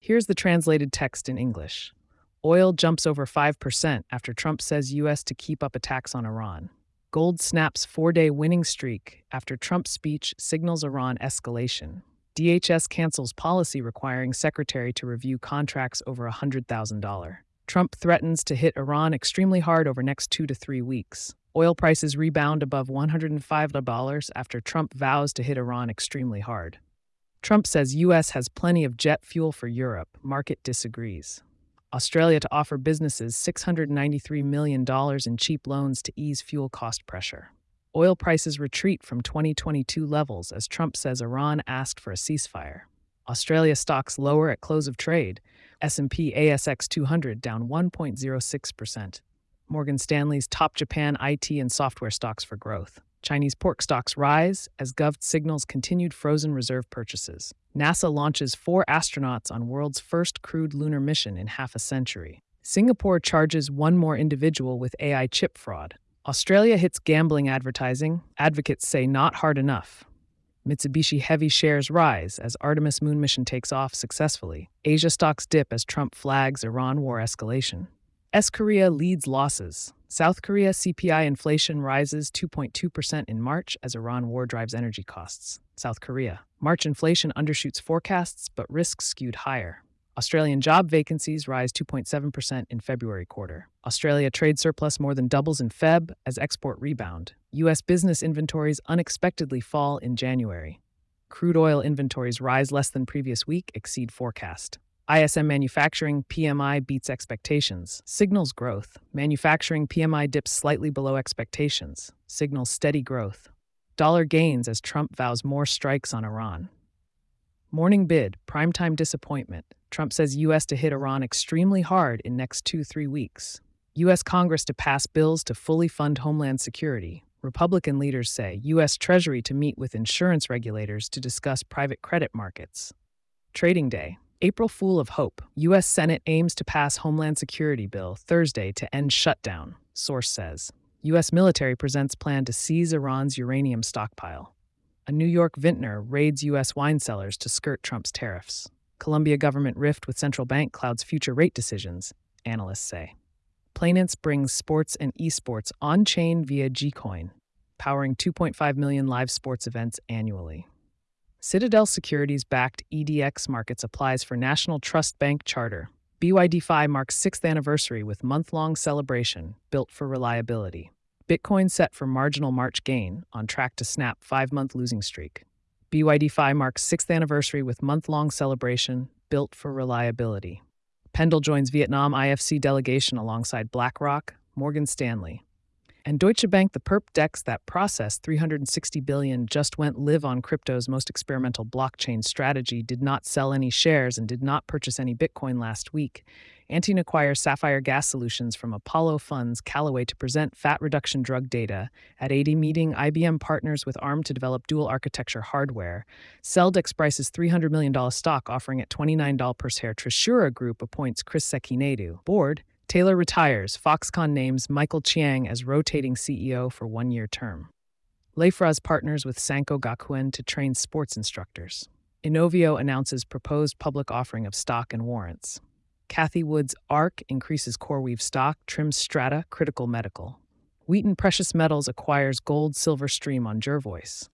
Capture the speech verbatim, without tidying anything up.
Here's the translated text in English. Oil jumps over five percent after Trump says U S to keep up attacks on Iran. Gold snaps four-day winning streak after Trump's speech signals Iran escalation. D H S cancels policy requiring secretary to review contracts over one hundred thousand dollars. Trump threatens to hit Iran extremely hard over next two to three weeks. Oil prices rebound above one hundred five dollars after Trump vows to hit Iran extremely hard. Trump says U S has plenty of jet fuel for Europe. Market disagrees. Australia to offer businesses six hundred ninety-three million dollars in cheap loans to ease fuel cost pressure. Oil prices retreat from twenty twenty-two levels as Trump says Iran asked for a ceasefire. Australia stocks lower at close of trade. S and P A S X two hundred down one point zero six percent. Morgan Stanley's top Japan I T and software stocks for growth. Chinese pork stocks rise as Gov signals continued frozen reserve purchases. NASA launches four astronauts on world's first crewed lunar mission in half a century. Singapore charges one more individual with A I chip fraud. Australia hits gambling advertising. Advocates say not hard enough. Mitsubishi Heavy shares rise as Artemis moon mission takes off successfully. Asia stocks dip as Trump flags Iran war escalation. S. Korea leads losses. South Korea C P I inflation rises two point two percent in March as Iran war drives energy costs. South Korea. March inflation undershoots forecasts, but risks skewed higher. Australian job vacancies rise two point seven percent in February quarter. Australia trade surplus more than doubles in Feb as export rebound. U S business inventories unexpectedly fall in January. Crude oil inventories rise less than previous week, exceed forecast. I S M manufacturing P M I beats expectations, signals growth. Manufacturing P M I dips slightly below expectations, signals steady growth. Dollar gains as Trump vows more strikes on Iran. Morning bid, primetime disappointment. Trump says U S to hit Iran extremely hard in next two, three weeks. U S Congress to pass bills to fully fund Homeland Security. Republican leaders say U S Treasury to meet with insurance regulators to discuss private credit markets. Trading day. April Fool of Hope. U S Senate aims to pass Homeland Security bill Thursday to end shutdown, source says. U S military presents plan to seize Iran's uranium stockpile. A New York vintner raids U S wine cellars to skirt Trump's tariffs. Colombia government rift with central bank clouds future rate decisions, analysts say. Plainance brings sports and esports on-chain via Gcoin, powering two point five million live sports events annually. Citadel Securities-backed E D X Markets applies for National Trust Bank Charter. B Y D F I marks sixth anniversary with month-long celebration, built for reliability. Bitcoin set for marginal March gain, on track to snap five-month losing streak. B Y D F I marks sixth anniversary with month-long celebration, built for reliability. Pendle joins Vietnam I F C delegation alongside BlackRock, Morgan Stanley. And Deutsche Bank, the perp DEX that processed three hundred sixty billion dollars just went live on crypto's most experimental blockchain strategy, did not sell any shares and did not purchase any Bitcoin last week. Antene acquires Sapphire Gas Solutions from Apollo Funds Callaway to present fat reduction drug data. At A D meeting, I B M partners with ARM to develop dual architecture hardware. Celdex prices three hundred million dollars stock offering at twenty-nine dollars per share. Trisura Group appoints Chris Sekinedu. Board. Taylor retires. Foxconn names Michael Chiang as rotating C E O for one-year term. Leifras partners with Sanko Gakuen to train sports instructors. Inovio announces proposed public offering of stock and warrants. Cathie Wood's ARK increases CoreWeave stock, trims Strata, Critical Medical. Wheaton Precious Metals acquires gold silver stream on Jervois.